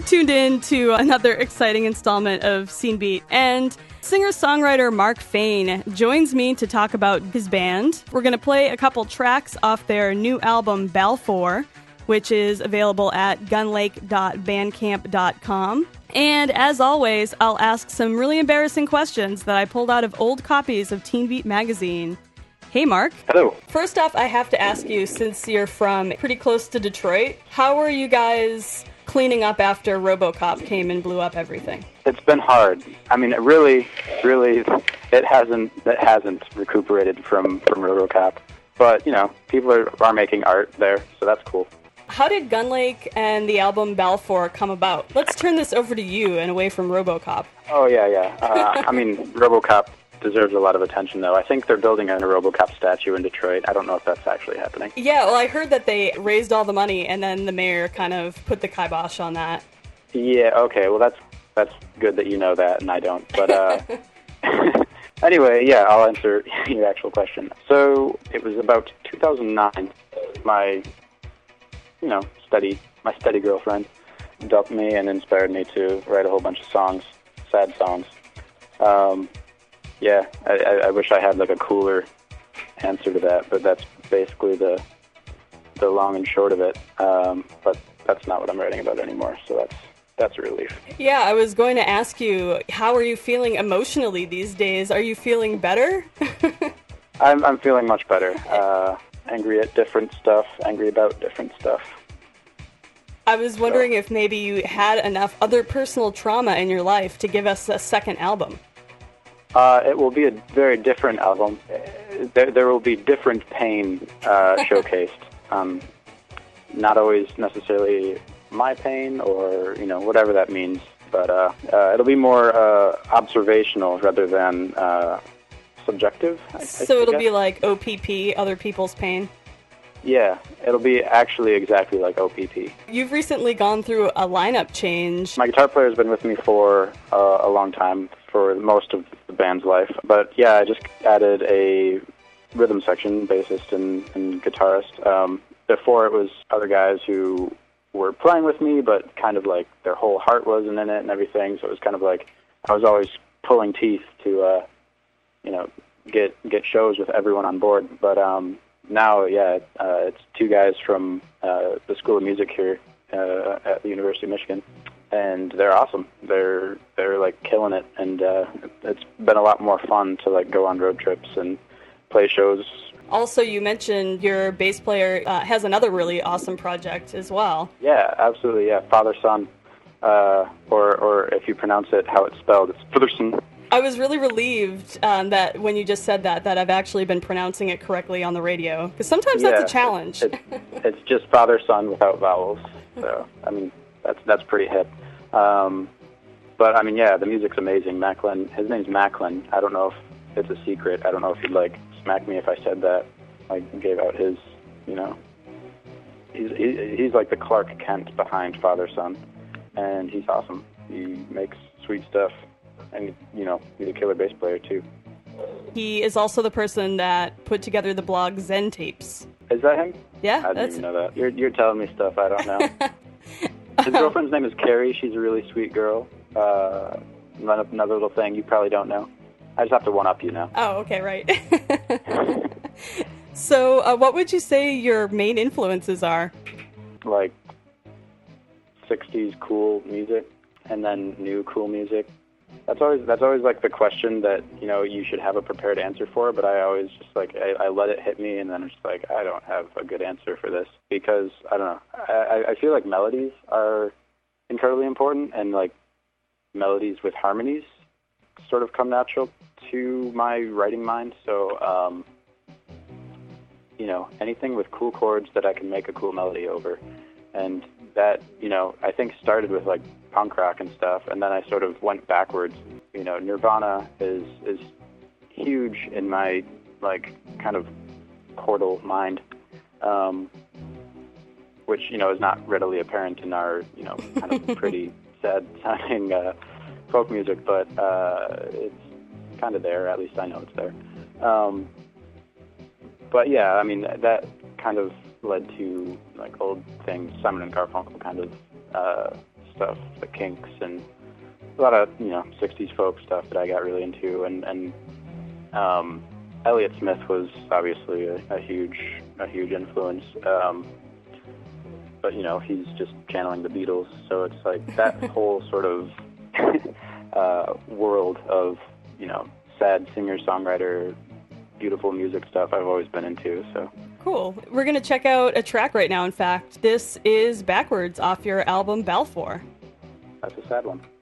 tuned in to another exciting installment of Scene Beat, and singer-songwriter Mark Fain joins me to talk about his band. We're going to play a couple tracks off their new album, Balfour, which is available at gunlake.bandcamp.com. And as always, I'll ask some really embarrassing questions that I pulled out of old copies of Teen Beat magazine. Hey, Mark. Hello. First off, I have to ask you, since you're from pretty close to Detroit, how were you guys cleaning up after RoboCop came and blew up everything? It's been hard. I mean, it really, it hasn't recuperated from RoboCop. But, you know, people are making art there, so that's cool. How did Gunlake and the album Balfour come about? Let's turn this over to you and away from RoboCop. Oh, yeah. I mean, RoboCop deserves a lot of attention, though. I think they're building a RoboCop statue in Detroit. I don't know if that's actually happening. Yeah, well, I heard that they raised all the money, and then the mayor kind of put the kibosh on that. Yeah, okay, well, that's good that you know that, and I don't. But, anyway, yeah, I'll answer your actual question. So, it was about 2009. My steady girlfriend dumped me and inspired me to write a whole bunch of songs, sad songs. Yeah, I wish I had like a cooler answer to that, but that's basically the long and short of it. But that's not what I'm writing about anymore, so that's a relief. Yeah, I was going to ask you, how are you feeling emotionally these days? Are you feeling better? I'm feeling much better. Angry at different stuff, angry about different stuff. I was wondering if maybe you had enough other personal trauma in your life to give us a second album. It will be a very different album. There will be different pain showcased. Not always necessarily my pain or, whatever that means. But it'll be more observational rather than subjective. So it'll be like OPP, other people's pain? Yeah, it'll be actually exactly like OPP. You've recently gone through a lineup change. My guitar player's been with me for a long time, for most of the band's life. But yeah, I just added a rhythm section, bassist and guitarist. Before it was other guys who were playing with me, but kind of like their whole heart wasn't in it and everything. So it was kind of like I was always pulling teeth to, get shows with everyone on board. But now, yeah, it's two guys from the School of Music here at the University of Michigan, and they're awesome. They're like killing it, and it's been a lot more fun to like go on road trips and play shows. Also, you mentioned your bass player has another really awesome project as well. Yeah, absolutely. Yeah, Father Son, or if you pronounce it how it's spelled, it's Fatherson. I was really relieved that when you just said that I've actually been pronouncing it correctly on the radio, because sometimes that's a challenge. It's just Father Son without vowels. So I mean that's pretty hip. But I mean, yeah, the music's amazing. Macklin, his name's Macklin. I don't know if it's a secret. I don't know if he'd like smack me if I said that. Like gave out his, he's like the Clark Kent behind Father Son, and he's awesome. He makes sweet stuff. And, he's a killer bass player, too. He is also the person that put together the blog Zen Tapes. Is that him? Yeah. I didn't even know that. You're telling me stuff I don't know. His girlfriend's name is Carrie. She's a really sweet girl. Another little thing you probably don't know. I just have to one-up you now. Oh, okay, right. So, what would you say your main influences are? Like, 60s cool music, and then new cool music. That's always like the question that, you should have a prepared answer for, but I always just like, I let it hit me, and then it's like, I don't have a good answer for this, because, I don't know, I feel like melodies are incredibly important, and like, melodies with harmonies sort of come natural to my writing mind, so, anything with cool chords that I can make a cool melody over, and that, I think started with like punk rock and stuff, and then I sort of went backwards. Nirvana is huge in my like kind of chordal mind, which is not readily apparent in our kind of pretty sad sounding folk music, but it's kind of there. At least I know it's there. But yeah, I mean that kind of led to like old things, Simon and Garfunkel kind of stuff, the Kinks, and a lot of 60s folk stuff that I got really into, and Elliott Smith was obviously a huge influence. But he's just channeling the Beatles, so it's like that whole sort of world of sad singer-songwriter, beautiful music stuff I've always been into. So cool. We're gonna check out a track right now. In fact, this is Backwards off your album Balfour. That's a sad one.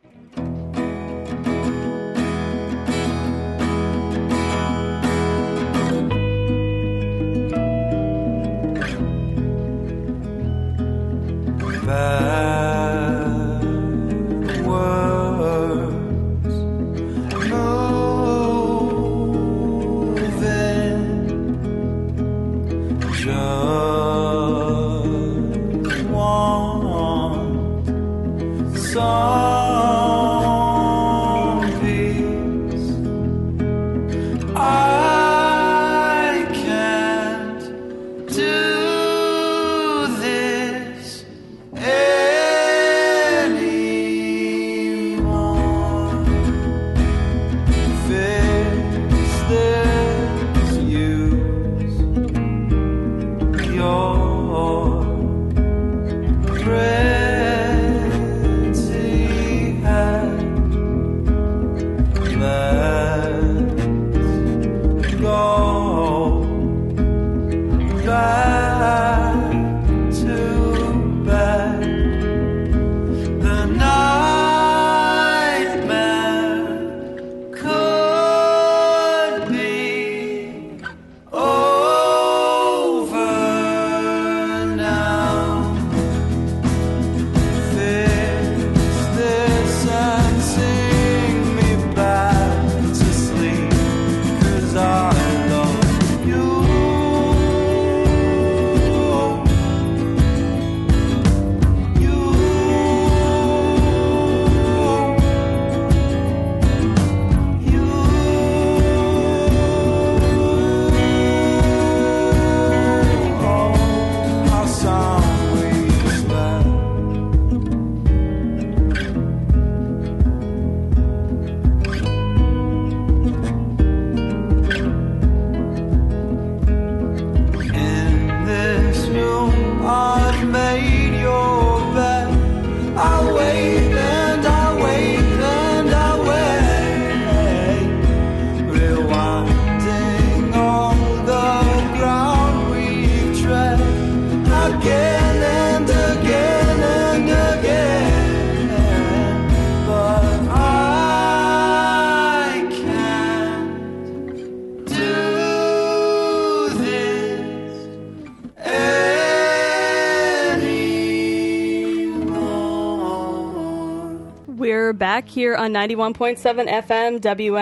We're back here on 91.7 FM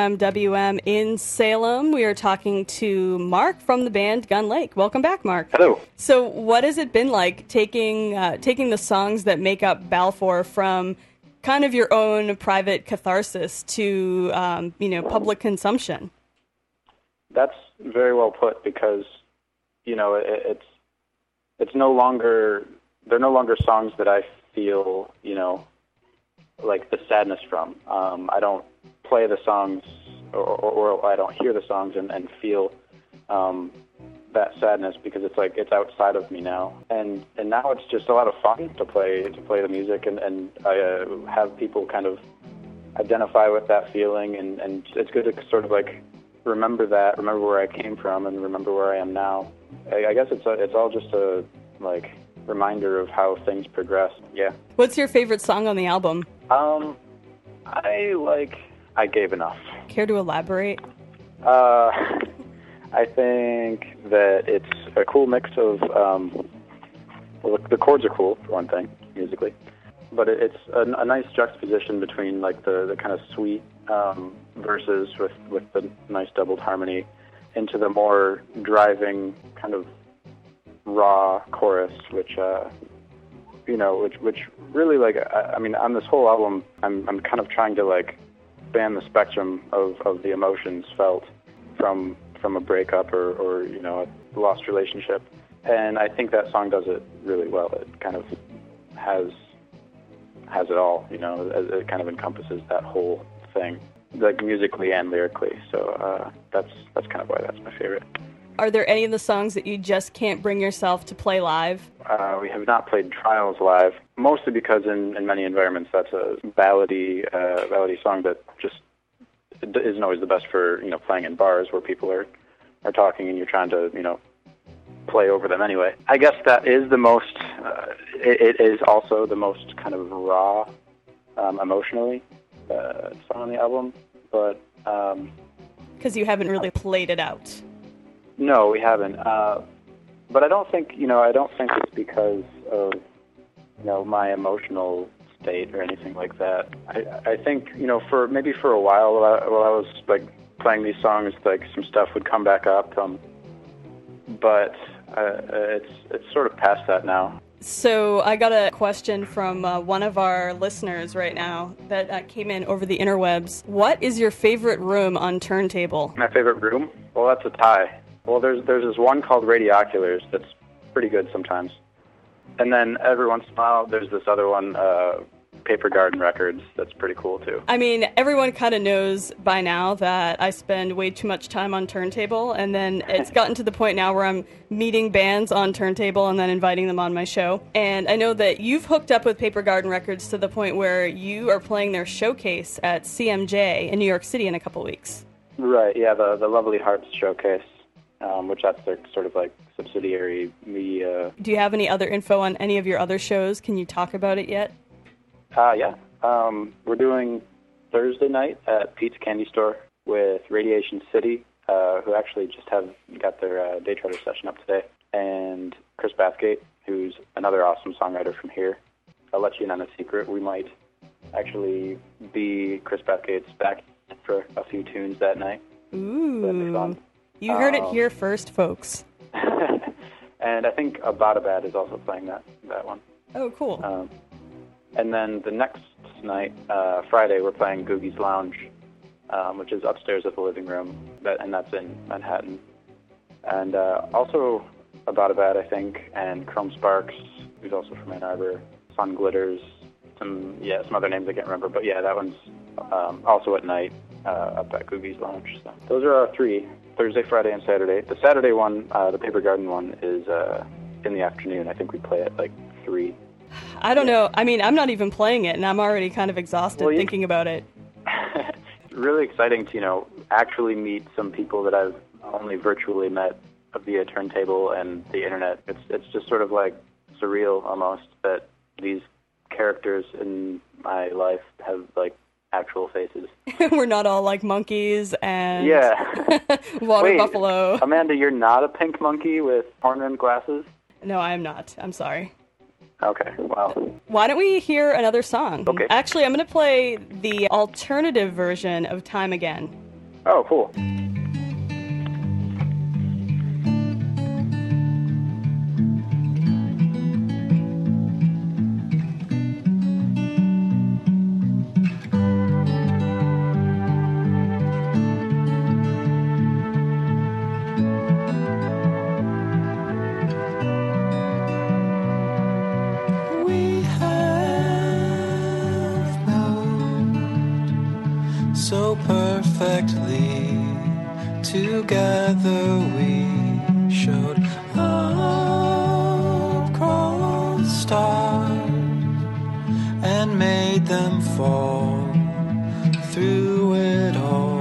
WMWM in Salem. We are talking to Mark from the band Gun Lake. Welcome back, Mark. Hello. So what has it been like taking the songs that make up Balfour from kind of your own private catharsis to public consumption? That's very well put, because it's no longer, they're no longer songs that I feel like the sadness from. I don't play the songs or I don't hear the songs and feel that sadness, because it's like it's outside of me now. And now it's just a lot of fun to play the music, and I have people kind of identify with that feeling, and it's good to sort of like remember where I came from and remember where I am now. I guess it's all just a like reminder of how things progress. Yeah. What's your favorite song on the album? I Gave Enough. Care to elaborate? I think that it's a cool mix of, the chords are cool, for one thing, musically, but it's a nice juxtaposition between like the kind of sweet verses with the nice doubled harmony into the more driving kind of raw chorus, which really, like, I mean, on this whole album, I'm kind of trying to like span the spectrum of the emotions felt from a breakup or a lost relationship, and I think that song does it really well. It kind of has has it all. It kind of encompasses that whole thing, like musically and lyrically. So that's kind of why that's my favorite. Are there any of the songs that you just can't bring yourself to play live? We have not played Trials live, mostly because in many environments that's a ballady song that just isn't always the best for playing in bars where people are talking and you're trying to play over them anyway. I guess that is the most. It is also the most kind of raw, emotionally, song on the album, but because you haven't really played it out. No, we haven't. But I don't think it's because of my emotional state or anything like that. I think for a while while I was like playing these songs, like some stuff would come back up, but it's sort of past that now. So I got a question from one of our listeners right now that came in over the interwebs. What is your favorite room on Turntable? My favorite room? Well, that's a tie. Well, there's this one called Radioculars that's pretty good sometimes. And then every once in a while, there's this other one, Paper Garden Records, that's pretty cool too. I mean, everyone kind of knows by now that I spend way too much time on Turntable, and then it's gotten to the point now where I'm meeting bands on Turntable and then inviting them on my show. And I know that you've hooked up with Paper Garden Records to the point where you are playing their showcase at CMJ in New York City in a couple weeks. Right, yeah, the Lovely Hearts Showcase. Which that's their sort of like subsidiary media. Do you have any other info on any of your other shows? Can you talk about it yet? Yeah. We're doing Thursday night at Pete's Candy Store with Radiation City, who actually just got their Day Charter session up today, and Chris Bathgate, who's another awesome songwriter from here. I'll let you in on a secret. We might actually be Chris Bathgate's back for a few tunes that night. Ooh. That'd be fun. You heard it here first, folks. And I think Abadabad is also playing that one. Oh, cool. And then the next night, Friday, we're playing Googie's Lounge, which is upstairs at the living room, and that's in Manhattan. And also Abadabad, I think, and Chrome Sparks, who's also from Ann Arbor, Sun Glitters, some other names I can't remember, but yeah, that one's also at night up at Googie's Lounge. So those are our three. Thursday, Friday, and Saturday. The Saturday one, the Paper Garden one, is in the afternoon. I think we play at like 3. I don't know. I mean, I'm not even playing it, and I'm already kind of exhausted thinking about it. It's really exciting to, actually meet some people that I've only virtually met via Turntable and the internet. It's just sort of like surreal almost that these characters in my life have like actual faces. We're not all like monkeys and water buffalo. Amanda, you're not a pink monkey with horn-rimmed glasses? No, I am not. I'm sorry. Okay, wow. Why don't we hear another song? Okay. Actually, I'm going to play the alternative version of Time Again. Oh, cool. So perfectly together we showed up cross stars and made them fall through it all.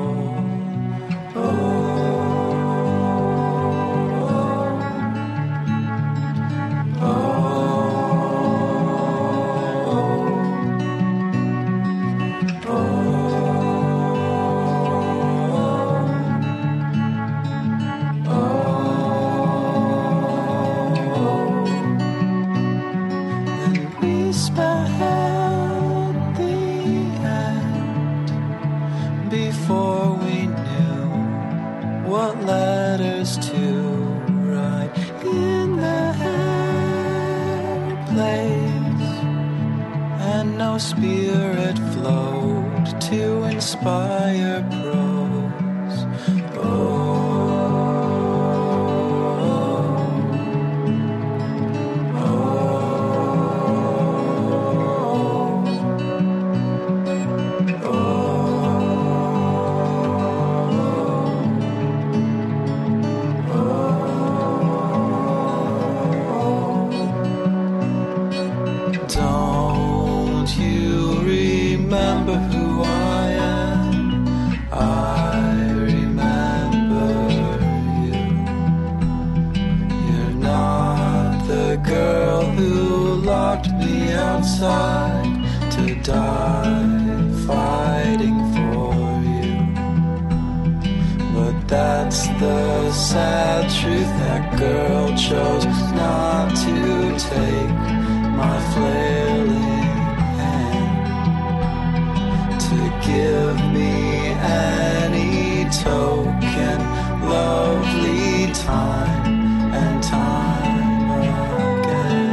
Before we knew what letters to write in the airplanes, and no spirit flowed to inspire prose. outside to die fighting for you. But that's the sad truth, that girl chose not to take my flailing hand, to give me any token, lovely time and time again.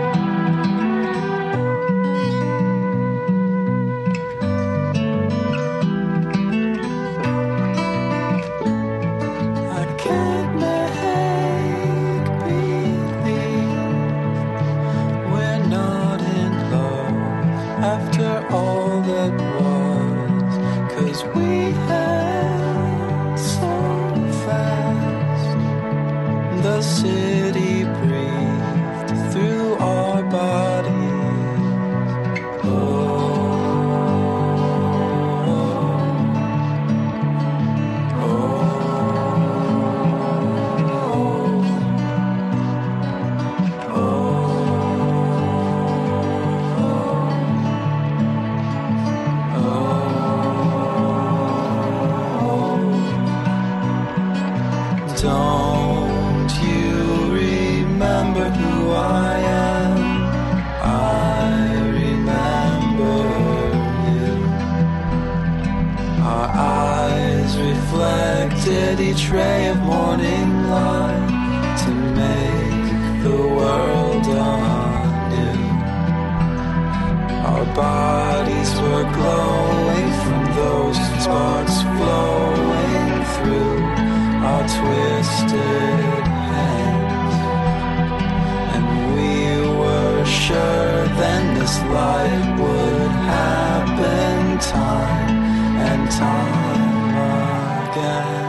I can't make believe we're not in love after all that was, 'cause we had so fast. The city breathed through our bodies. Oh, don't you remember who I am? I remember you. Our eyes reflected each ray of morning light to make the world anew. Our bodies were glowing from those sparks flowing through our twisted hands, and we were sure then this life would happen time and time again.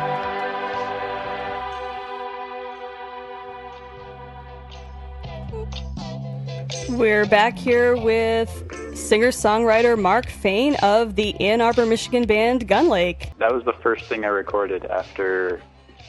We're back here with singer-songwriter Mark Fain of the Ann Arbor, Michigan band Gun Lake. That was the first thing I recorded after,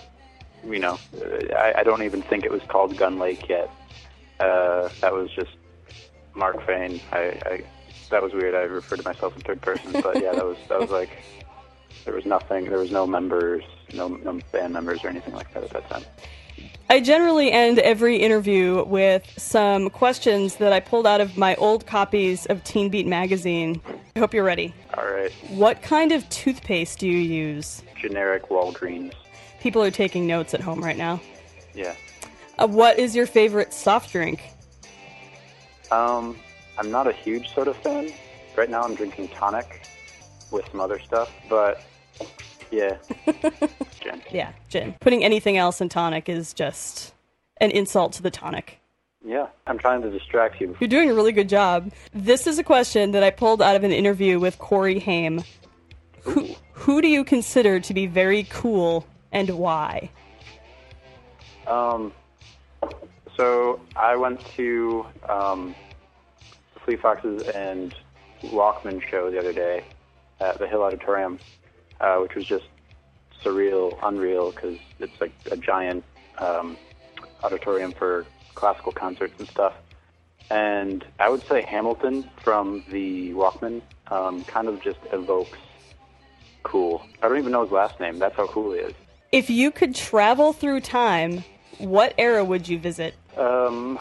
I don't even think it was called Gun Lake yet. That was just Mark Fain. That was weird. I referred to myself in third person, but yeah, that was like, there was nothing, there was no members, no band members or anything like that at that time. I generally end every interview with some questions that I pulled out of my old copies of Teen Beat magazine. I hope you're ready. All right. What kind of toothpaste do you use? Generic Walgreens. People are taking notes at home right now. Yeah. What is your favorite soft drink? I'm not a huge soda fan. Right now I'm drinking tonic with some other stuff, but yeah. Gin. Yeah, gin. Putting anything else in tonic is just an insult to the tonic. Yeah, I'm trying to distract you. You're doing a really good job. This is a question that I pulled out of an interview with Corey Haim. Who do you consider to be very cool and why? So I went to the Fleet Foxes and Walkman show the other day at the Hill Auditorium, which was just surreal, unreal, because it's like a giant auditorium for classical concerts and stuff. And I would say Hamilton from the Walkman kind of just evokes cool. I don't even know his last name. That's how cool he is. If you could travel through time, what era would you visit? The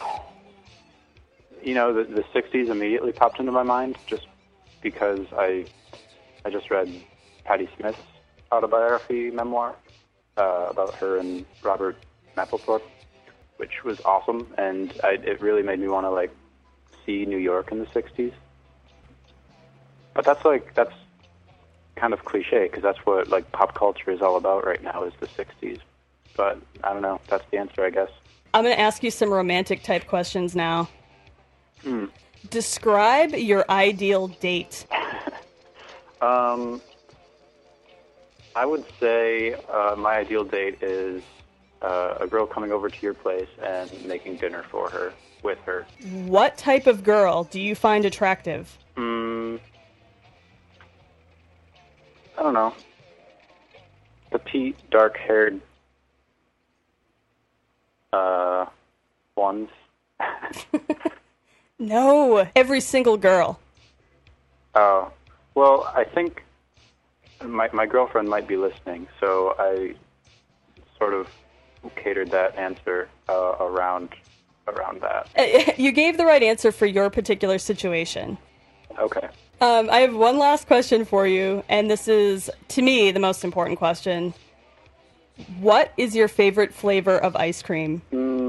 60s immediately popped into my mind just because I just read Patti Smith's autobiography memoir about her and Robert Mapplethorpe, which was awesome, and it really made me want to see New York in the 60s. But that's kind of cliche, because that's what pop culture is all about right now, is the 60s. But I don't know, that's the answer, I guess. I'm going to ask you some romantic type questions now. Describe your ideal date. I would say my ideal date is a girl coming over to your place and making dinner for her, with her. What type of girl do you find attractive? I don't know. Petite, dark-haired ones. No, every single girl. Oh, well, I think my girlfriend might be listening, so I sort of catered that answer around that. You gave the right answer for your particular situation. Okay. I have one last question for you, and this is, to me, the most important question. What is your favorite flavor of ice cream?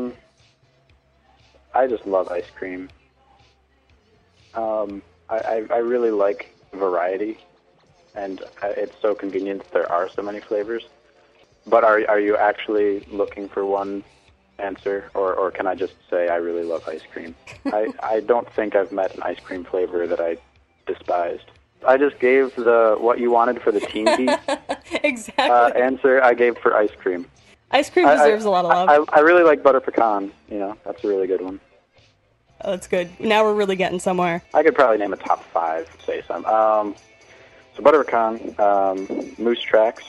I just love ice cream. I really like variety, and it's so convenient that there are so many flavors. But are you actually looking for one answer, or can I just say I really love ice cream? I don't think I've met an ice cream flavor that I despised. I just gave the what you wanted for the Teen Beat Exactly. answer I gave for ice cream. Ice cream deserves a lot of love. I really like butter pecan. That's a really good one. Oh, that's good. Now we're really getting somewhere. I could probably name a top 5, say some. So butter pecan, Moose Tracks,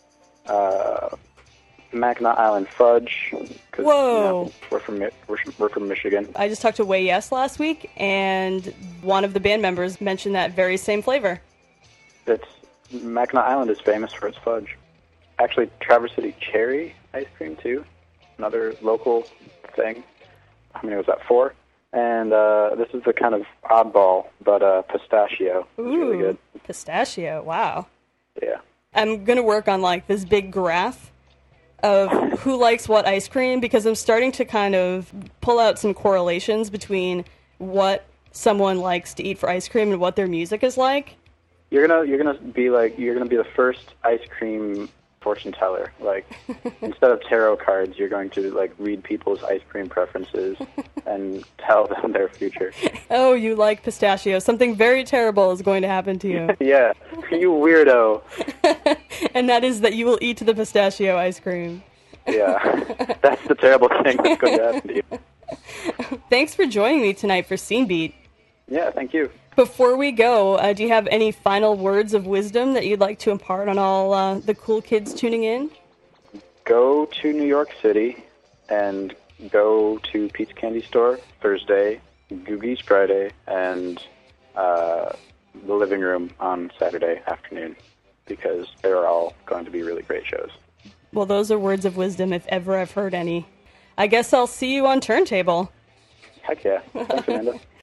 Mackinac Island Fudge. Whoa! We're from Michigan. I just talked to Way Yes last week, and one of the band members mentioned that very same flavor. Mackinac Island is famous for its fudge. Actually, Traverse City Cherry ice cream too, another local thing. How many was that? 4. And this is the kind of oddball, but pistachio. It's really good. Pistachio, wow. Yeah. I'm going to work on, this big graph of who likes what ice cream, because I'm starting to kind of pull out some correlations between what someone likes to eat for ice cream and what their music is like. You're gonna be the first ice cream fortune teller. Instead of tarot cards, you're going to read people's ice cream preferences and tell them their future. Oh, you like pistachio. Something very terrible is going to happen to you. Yeah, you weirdo. And that is that you will eat the pistachio ice cream. Yeah, that's the terrible thing that's going to happen to you. Thanks for joining me tonight for Scene Beat. Yeah, thank you. Before we go, do you have any final words of wisdom that you'd like to impart on all the cool kids tuning in? Go to New York City and go to Pete's Candy Store Thursday, Googie's Friday, and the Living Room on Saturday afternoon, because they're all going to be really great shows. Well, those are words of wisdom if ever I've heard any. I guess I'll see you on Turntable. Heck yeah. Thanks, Amanda.